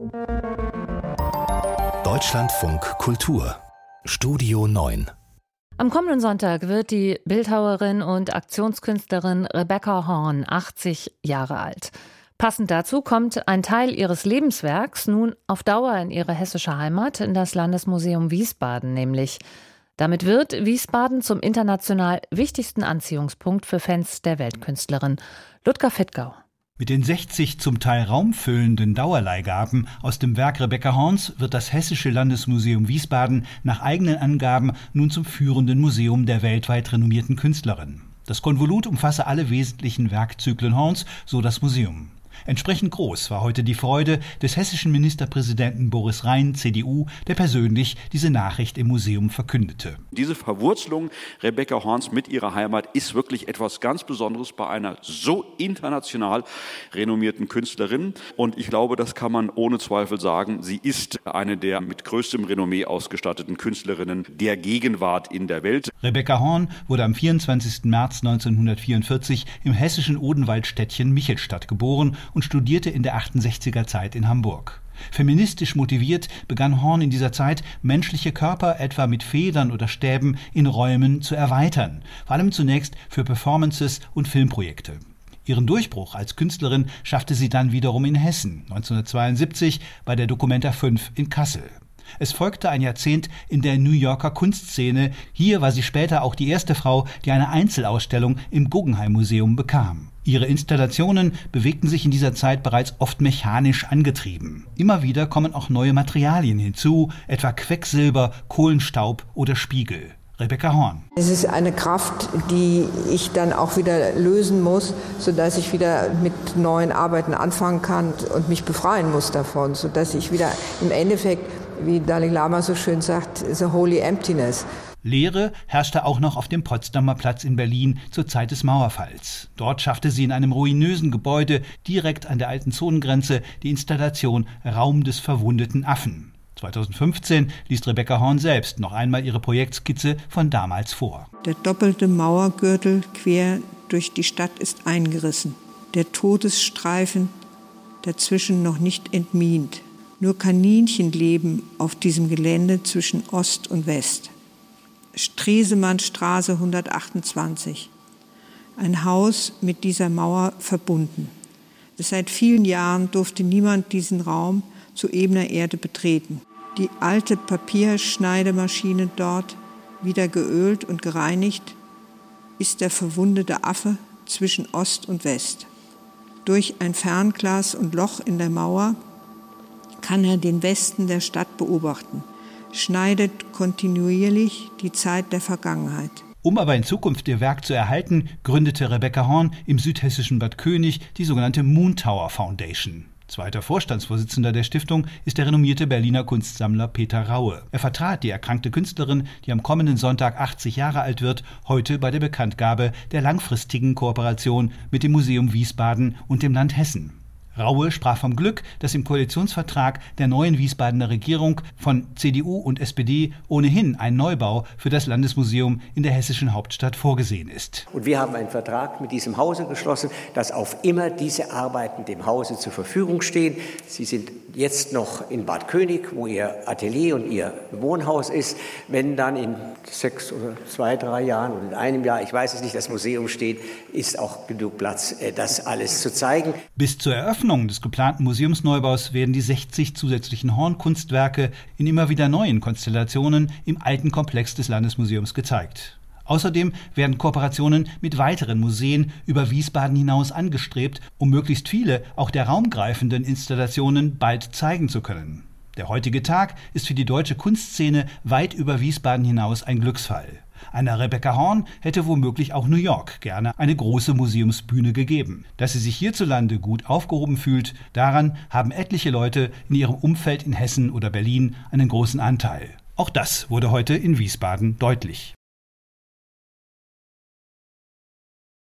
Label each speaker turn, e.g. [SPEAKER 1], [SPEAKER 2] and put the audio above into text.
[SPEAKER 1] Deutschlandfunk Kultur Studio 9.
[SPEAKER 2] Am kommenden Sonntag wird die Bildhauerin und Aktionskünstlerin Rebecca Horn 80 Jahre alt. Passend dazu kommt ein Teil ihres Lebenswerks nun auf Dauer in ihre hessische Heimat, in das Landesmuseum Wiesbaden nämlich. Damit wird Wiesbaden zum international wichtigsten Anziehungspunkt für Fans der Weltkünstlerin. Ludger Fettgau.
[SPEAKER 3] Mit den 60 zum Teil raumfüllenden Dauerleihgaben aus dem Werk Rebecca Horns wird das Hessische Landesmuseum Wiesbaden nach eigenen Angaben nun zum führenden Museum der weltweit renommierten Künstlerin. Das Konvolut umfasse alle wesentlichen Werkzyklen Horns, so das Museum. Entsprechend groß war heute die Freude des hessischen Ministerpräsidenten Boris Rhein, CDU, der persönlich diese Nachricht im Museum verkündete.
[SPEAKER 4] Diese Verwurzelung Rebecca Horns mit ihrer Heimat ist wirklich etwas ganz Besonderes bei einer so international renommierten Künstlerin. Und ich glaube, das kann man ohne Zweifel sagen. Sie ist eine der mit größtem Renommee ausgestatteten Künstlerinnen der Gegenwart in der Welt.
[SPEAKER 3] Rebecca Horn wurde am 24. März 1944 im hessischen Odenwaldstädtchen Michelstadt geboren und studierte in der 68er Zeit in Hamburg. Feministisch motiviert begann Horn in dieser Zeit, menschliche Körper etwa mit Federn oder Stäben in Räumen zu erweitern, vor allem zunächst für Performances und Filmprojekte. Ihren Durchbruch als Künstlerin schaffte sie dann wiederum in Hessen, 1972 bei der Documenta 5 in Kassel. Es folgte ein Jahrzehnt in der New Yorker Kunstszene. Hier war sie später auch die erste Frau, die eine Einzelausstellung im Guggenheim Museum bekam. Ihre Installationen bewegten sich in dieser Zeit bereits oft mechanisch angetrieben. Immer wieder kommen auch neue Materialien hinzu, etwa Quecksilber, Kohlenstaub oder Spiegel. Rebecca Horn.
[SPEAKER 5] Es ist eine Kraft, die ich dann auch wieder lösen muss, sodass ich wieder mit neuen Arbeiten anfangen kann und mich befreien muss davon, sodass ich wieder im Endeffekt, wie Dalai Lama so schön sagt, the holy emptiness.
[SPEAKER 3] Leere herrschte auch noch auf dem Potsdamer Platz in Berlin zur Zeit des Mauerfalls. Dort schaffte sie in einem ruinösen Gebäude direkt an der alten Zonengrenze die Installation Raum des verwundeten Affen. 2015 liest Rebecca Horn selbst noch einmal ihre Projektskizze von damals vor.
[SPEAKER 6] Der doppelte Mauergürtel quer durch die Stadt ist eingerissen. Der Todesstreifen dazwischen noch nicht entmint. Nur Kaninchen leben auf diesem Gelände zwischen Ost und West. Stresemannstraße 128. Ein Haus mit dieser Mauer verbunden. Seit vielen Jahren durfte niemand diesen Raum zu ebener Erde betreten. Die alte Papierschneidemaschine dort, wieder geölt und gereinigt, ist der verwundete Affe zwischen Ost und West. Durch ein Fernglas und Loch in der Mauer kann er den Westen der Stadt beobachten, schneidet kontinuierlich die Zeit der Vergangenheit.
[SPEAKER 3] Um aber in Zukunft ihr Werk zu erhalten, gründete Rebecca Horn im südhessischen Bad König die sogenannte Moon Tower Foundation. Zweiter Vorstandsvorsitzender der Stiftung ist der renommierte Berliner Kunstsammler Peter Raue. Er vertrat die erkrankte Künstlerin, die am kommenden Sonntag 80 Jahre alt wird, heute bei der Bekanntgabe der langfristigen Kooperation mit dem Museum Wiesbaden und dem Land Hessen. Raue sprach vom Glück, dass im Koalitionsvertrag der neuen Wiesbadener Regierung von CDU und SPD ohnehin ein Neubau für das Landesmuseum in der hessischen Hauptstadt vorgesehen ist.
[SPEAKER 7] Und wir haben einen Vertrag mit diesem Hause geschlossen, dass auf immer diese Arbeiten dem Hause zur Verfügung stehen. Sie sind jetzt noch in Bad König, wo Ihr Atelier und Ihr Wohnhaus ist. Wenn dann in 6 oder 2, 3 Jahren oder in einem Jahr, ich weiß es nicht, das Museum steht, ist auch genug Platz, das alles zu zeigen.
[SPEAKER 3] Bis zur Eröffnung des geplanten Museumsneubaus werden die 60 zusätzlichen Hornkunstwerke in immer wieder neuen Konstellationen im alten Komplex des Landesmuseums gezeigt. Außerdem werden Kooperationen mit weiteren Museen über Wiesbaden hinaus angestrebt, um möglichst viele auch der raumgreifenden Installationen bald zeigen zu können. Der heutige Tag ist für die deutsche Kunstszene weit über Wiesbaden hinaus ein Glücksfall. Einer Rebecca Horn hätte womöglich auch New York gerne eine große Museumsbühne gegeben. Dass sie sich hierzulande gut aufgehoben fühlt, daran haben etliche Leute in ihrem Umfeld in Hessen oder Berlin einen großen Anteil. Auch das wurde heute in Wiesbaden deutlich.